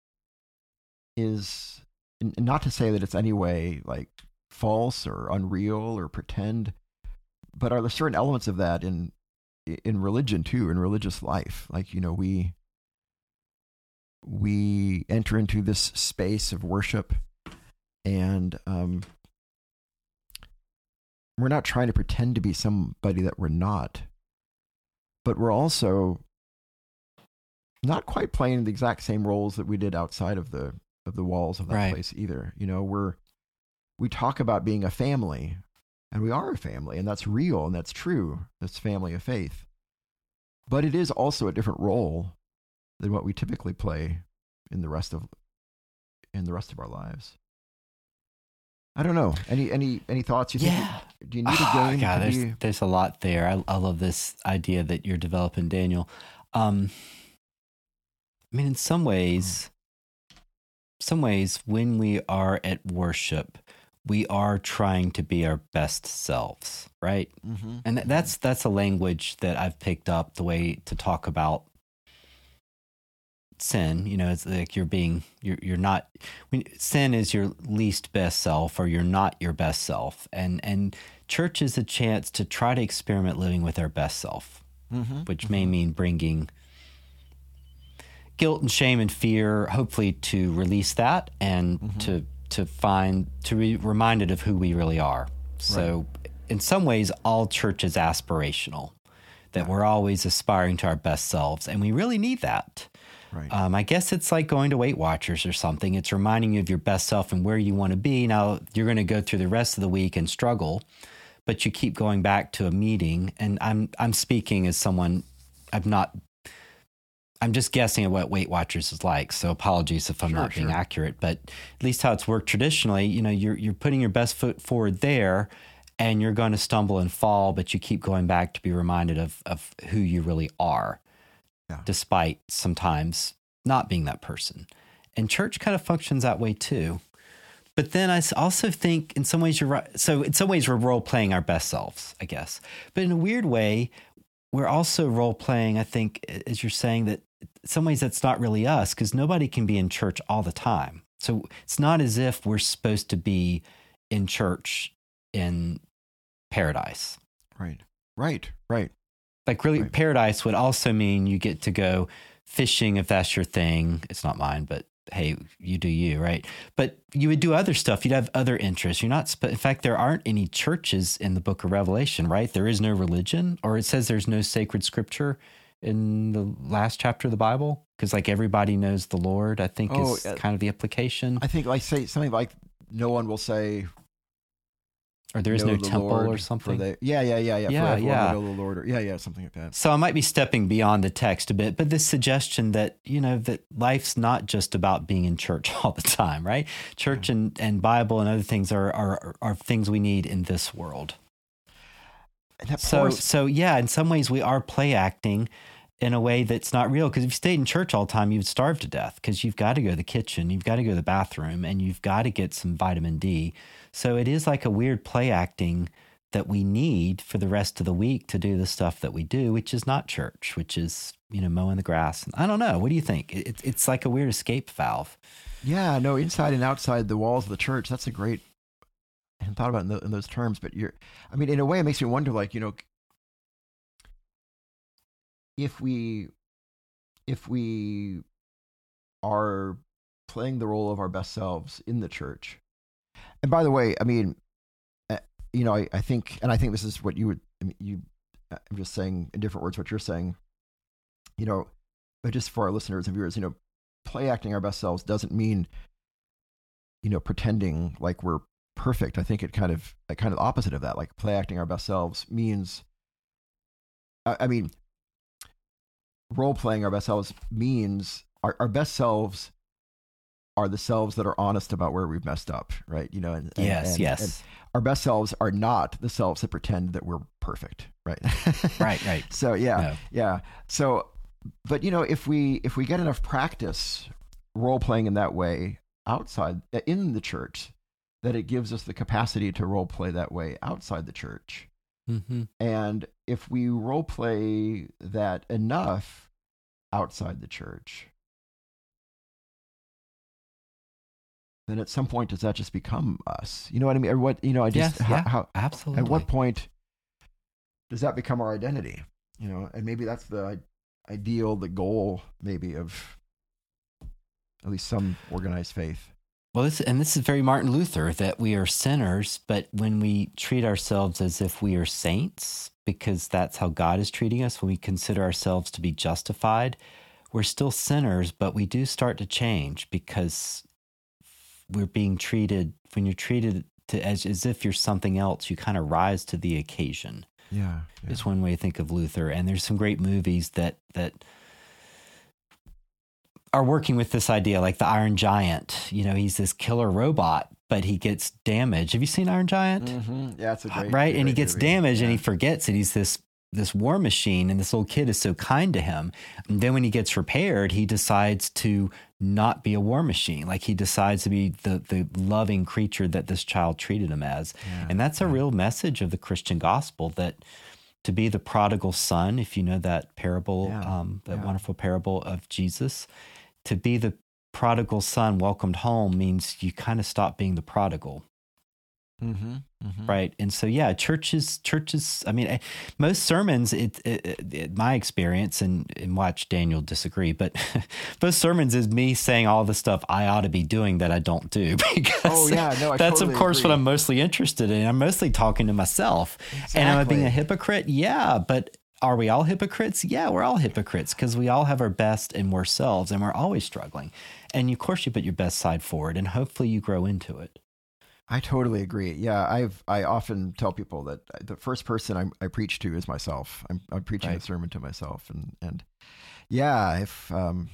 is not to say that it's any way like false or unreal or pretend, but are there certain elements of that in in religion too, in religious life? Like, you know, we we enter into this space of worship, and um, we're not trying to pretend to be somebody that we're not, but we're also not quite playing the exact same roles that we did outside of the of the walls of that Right. place either. You know, we're we talk about being a family, and we are a family, and that's real and that's true. That's family of faith. But it is also a different role than what we typically play in the rest of in the rest of our lives. I don't know. Any any any thoughts? You think? Yeah. Do you need a Oh, game? God, to there's be- there's a lot there. I, I love this idea that you're developing, Daniel. Um, I mean, in some ways, some ways, when we are at worship, we are trying to be our best selves, right? Mhm. And th- that's that's a language that I've picked up, the way to talk about sin. You know, it's like you're being you're you're not. When sin is your least best self, or you're not your best self, and and church is a chance to try to experiment living with our best self, Mhm. which may mean bringing guilt and shame and fear, hopefully to release that and Mhm. to to find to be reminded of who we really are. So in some ways, all church is aspirational, that we're always aspiring to our best selves, and we really need that. Right. Um, I guess it's like going to Weight Watchers or something. It's reminding you of your best self and where you want to be. Now, you're going to go through the rest of the week and struggle, but you keep going back to a meeting. And I'm I'm speaking as someone, I've not, I'm just guessing at what Weight Watchers is like, so apologies if I'm Sure, not being sure. accurate. But at least how it's worked traditionally, you know, you're you're putting your best foot forward there, and you're going to stumble and fall, but you keep going back to be reminded of of who you really are, Yeah. despite sometimes not being that person. And church kind of functions that way too. But then I s- also think in some ways you're right. So in some ways we're role playing our best selves, I guess. But in a weird way, we're also role playing, I think, as you're saying, that in some ways that's not really us, because nobody can be in church all the time. So it's not as if we're supposed to be in church in paradise. Right. Right. Right. Like really, Right. paradise would also mean you get to go fishing if that's your thing. It's not mine, but hey, you do you, right? But you would do other stuff. You'd have other interests. You're not, sp- in fact, there aren't any churches in the book of Revelation, right? There is no religion, or it says there's no sacred scripture in the last chapter of the Bible, because like everybody knows the Lord, I think Oh, is uh, kind of the implication. I think like say something like no one will say Or there is know no the temple Lord, or for something. they- yeah, yeah, yeah, yeah. Yeah, for everyone yeah. to know the Lord, or, yeah, yeah, something like that. So I might be stepping beyond the text a bit, but this suggestion that, you know, that life's not just about being in church all the time, right? Church and, and Bible and other things are, are, are things we need in this world. And that So, pours- so yeah, in some ways we are play acting in a way that's not real. Because if you stayed in church all the time, you'd starve to death, because you've got to go to the kitchen, you've got to go to the bathroom, and you've got to get some vitamin D. So it is like a weird play acting that we need for the rest of the week to do the stuff that we do, which is not church, which is, you know, mowing the grass. I don't know. What do you think? It, it's like a weird escape valve. yeah, no, inside and outside the walls of the church. That's a great. I hadn't thought about it in, tho- in those terms, but you're. I mean, in a way, it makes me wonder. Like, you know, if we, if we are playing the role of our best selves in the church, and by the way, I mean, uh, you know, I, I think, and I think this is what you would. I mean, you. I'm just saying in different words what you're saying. You know, but just for our listeners and viewers, you know, play acting our best selves doesn't mean, you know, pretending like we're perfect. I think it kind of, a kind of opposite of that. Like play acting our best selves means, I, I mean, role playing our best selves means our, our best selves are the selves that are honest about where we've messed up, right? You know, and, and- Yes, and- yes. and our best selves are not the selves that pretend that we're perfect, right? Right, right. So yeah, No. yeah. So, but you know, if we if we get enough practice role playing in that way outside in the church, that it gives us the capacity to role play that way outside the church. Mm-hmm. And if we role play that enough outside the church, then at some point does that just become us? You know what I mean? Or what, you know, I just, Yes, how, yeah, how, absolutely. at what point does that become our identity? You know, and maybe that's the ideal, the goal maybe of at least some organized faith. Well, this, and this is very Martin Luther, that we are sinners, but when we treat ourselves as if we are saints, because that's how God is treating us, when we consider ourselves to be justified, we're still sinners, but we do start to change, because we're being treated, when you're treated to, as, as if you're something else, you kind of rise to the occasion. Yeah, yeah. Is one way to think of Luther. And there's some great movies that that are working with this idea, like the Iron Giant. You know, he's this killer robot, but he gets damaged. Have you seen Iron Giant? Mm-hmm. Yeah, it's a great Right? And he great gets movie. damaged and Yeah. he forgets that he's this this war machine, and this little kid is so kind to him. And then when he gets repaired, he decides to not be a war machine. Like he decides to be the the loving creature that this child treated him as. Yeah, And that's a yeah. real message of the Christian gospel, that to be the prodigal son, if you know that parable, Yeah, um, that yeah. wonderful parable of Jesus, to be the prodigal son welcomed home means you kind of stop being the prodigal. Mm-hmm. Mm-hmm. Right. And so, yeah, churches, churches, I mean, eh, most sermons, it, it, it, it- my experience, and, and watch Daniel disagree, but most sermons is me saying all the stuff I ought to be doing that I don't do. Because Oh, yeah, no, I that's, totally of course, agree. what I'm mostly interested in. I'm mostly talking to myself. And am I being a Exactly. hypocrite? Yeah. But are we all hypocrites? Yeah, we're all hypocrites, because we all have our best and worst selves, and we're always struggling. And of course, you put your best side forward, and hopefully you grow into it. I totally agree. Yeah, I've I often tell people that the first person I, I preach to is myself. I'm I'm preaching Right. a sermon to myself, and and yeah, if um,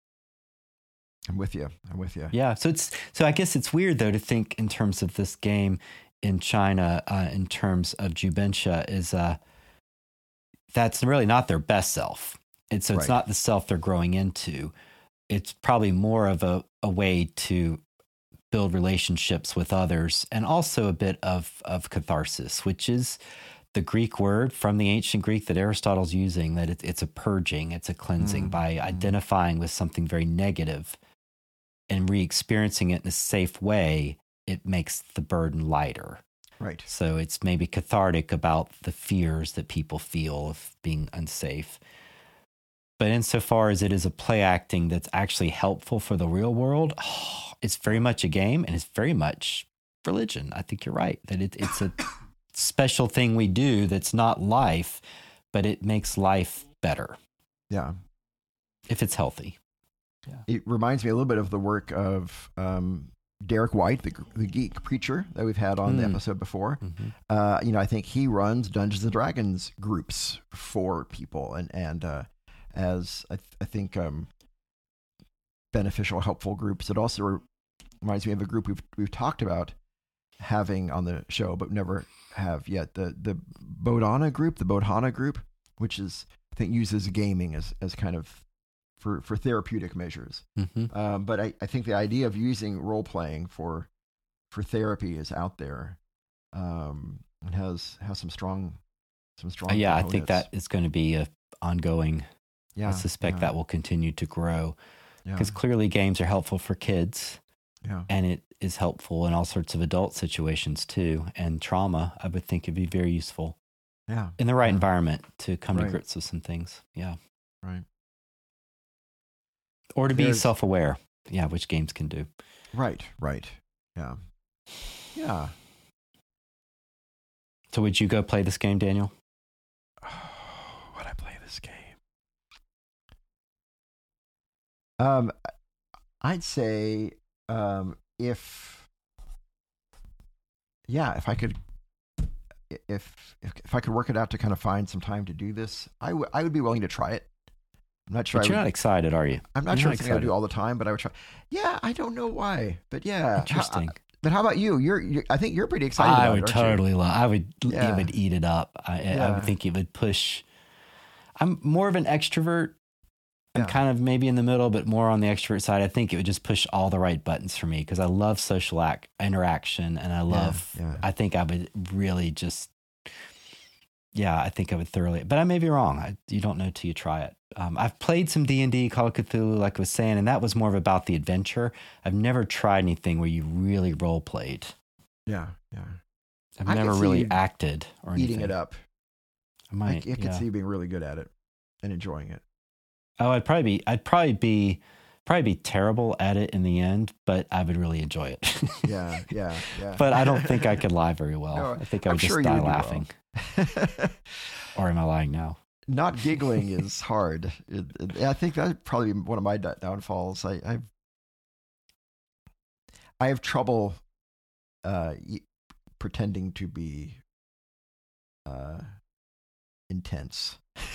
I'm with you, I'm with you. Yeah. So it's so I guess it's weird though to think in terms of this game in China, uh, in terms of Jubentia, is uh, that's really not their best self. And so it's Right. not the self they're growing into. It's probably more of a, a way to build relationships with others, and also a bit of, of catharsis, which is the Greek word from the ancient Greek that Aristotle's using, that it, it's a purging, it's a cleansing. Mm, By mm. identifying with something very negative and re-experiencing it in a safe way, it makes the burden lighter. Right. So it's maybe cathartic about the fears that people feel of being unsafe. But insofar as it is a play acting that's actually helpful for the real world, oh, it's very much a game, and it's very much religion. I think you're right, that it, it's a special thing we do that's not life, but it makes life better Yeah. if it's healthy. It reminds me a little bit of the work of um, Derek White, the, the geek preacher that we've had on the Mm. episode before. Mm-hmm. Uh, you know, I think he runs Dungeons and Dragons groups for people, and and uh, as I, th- I think um, beneficial, helpful groups. It also re- reminds me of a group we've we've talked about having on the show, but never have yet. The the Bodhana group, the Bodhana group, which is I think uses gaming as as kind of for for therapeutic measures. Mm-hmm. Um, but I, I think the idea of using role playing for for therapy is out there, um, and has has some strong some strong. Uh, yeah, I components. think that is going to be a ongoing. Yeah, I suspect yeah, that will continue to grow, yeah, because clearly games are helpful for kids, yeah, and it is helpful in all sorts of adult situations too. And trauma, I would think it'd be very useful yeah, in the right yeah. environment to come Right. to grips with some things. Yeah. Right, Or to be There's- self-aware. Yeah, which games can do. right, right. Yeah, yeah. So would you go play this game, Daniel? Would I play this game? Um, I'd say um, if yeah, if I could, if, if if I could work it out to kind of find some time to do this, I would I would be willing to try it. I'm not sure. But I you're would, not excited, are you? I'm not you're sure not it's something I excited. do all the time, but I would try. Yeah, I don't know why, but yeah, How- Interesting. but how about you? You're, you're I think you're pretty excited. I about would it, aren't you? totally love. I would. Yeah. It would eat it up. I, I Yeah. would think it would push. I'm more of an extrovert. I'm Yeah. kind of maybe in the middle, but more on the extrovert side. I think it would just push all the right buttons for me, because I love social act, interaction, and I love. yeah. I think I would really just. Yeah, I think I would thoroughly. But I may be wrong. I, you don't know till you try it. Um, I've played some D and D, Call of Cthulhu, like I was saying, and that was more of about the adventure. I've never tried anything where you really role played. Yeah, yeah. I've I could never see really you acted or anything. Eating it up. I I, might. I could yeah. see you being really good at it and enjoying it. Oh, I'd probably be. I'd probably be. Probably be terrible at it in the end, but I would really enjoy it. Yeah, yeah, yeah. But I don't think I could lie very well. No, I think I I'm would just sure you die would do well. laughing. Or am I lying now? Not giggling is hard. It, it, I think that's probably one of my d- downfalls. I, I, I have trouble uh, y- pretending to be uh, intense.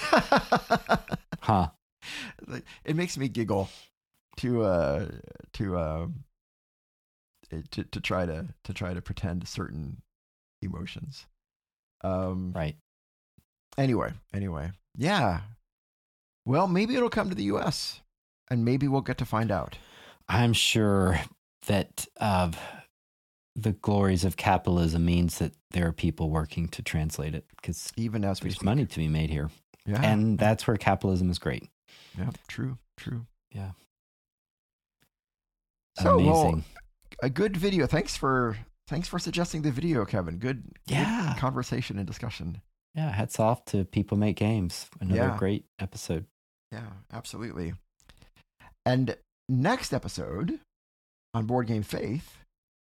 Huh. Like, it makes me giggle to uh, to um, to to try to to try to pretend certain emotions. Um, Right. Anyway, anyway, yeah. Well, maybe it'll come to the U S, and maybe we'll get to find out. I'm sure that uh, the glories of capitalism means that there are people working to translate it, because Even as we there's speak. money to be made here. Yeah, And that's where capitalism is great. yeah, true, true. Yeah. So, well, Amazing. a good video. Thanks for thanks for suggesting the video, Kevin. Good, Yeah. good conversation and discussion. Yeah. Hats off to People Make Games. Another Yeah. great episode. Yeah, absolutely. And next episode on Board Game Faith.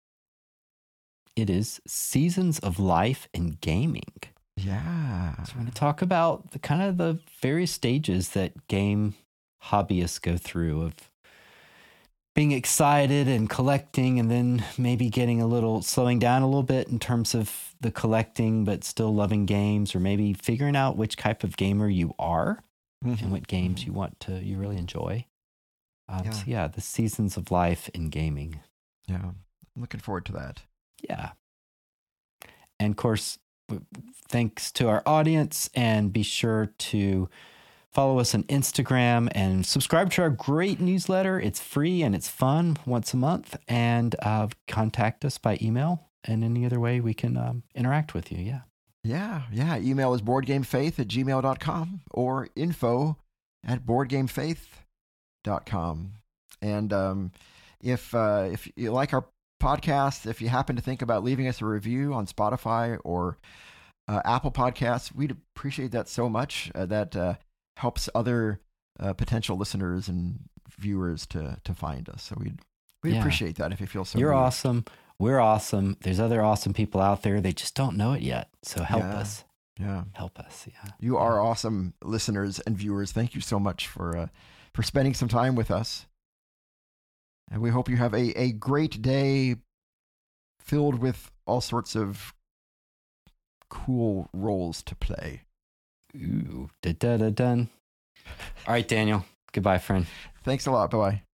It is Seasons of Life in Gaming. Yeah. So we're going to talk about the kind of the various stages that game hobbyists go through of being excited and collecting, and then maybe getting a little slowing down a little bit in terms of the collecting, but still loving games, or maybe figuring out which type of gamer you are mm-hmm. and what games you want to, you really enjoy. Um, yeah. So yeah, the seasons of life in gaming. Yeah. I'm looking forward to that. Yeah. And of course, thanks to our audience, and be sure to follow us on Instagram and subscribe to our great newsletter. It's free and it's fun once a month. And uh, contact us by email and any other way we can um, interact with you. Yeah. Yeah. Yeah. Email is boardgamefaith at gmail dot com or info at boardgamefaith dot com. And um, if, uh, if you like our podcast, if you happen to think about leaving us a review on Spotify or uh, Apple Podcasts, we'd appreciate that so much. Uh, that uh, helps other uh, potential listeners and viewers to to find us. So we'd we yeah. appreciate that if you feel so. You're moved. Awesome. We're awesome. There's other awesome people out there. They just don't know it yet. So help yeah. us. Yeah. Help us. Yeah. You are awesome listeners and viewers. Thank you so much for uh, for spending some time with us. And we hope you have a, a great day filled with all sorts of cool roles to play. Ooh, da da da dun. All right, Daniel. Goodbye, friend. Thanks a lot. Bye-bye.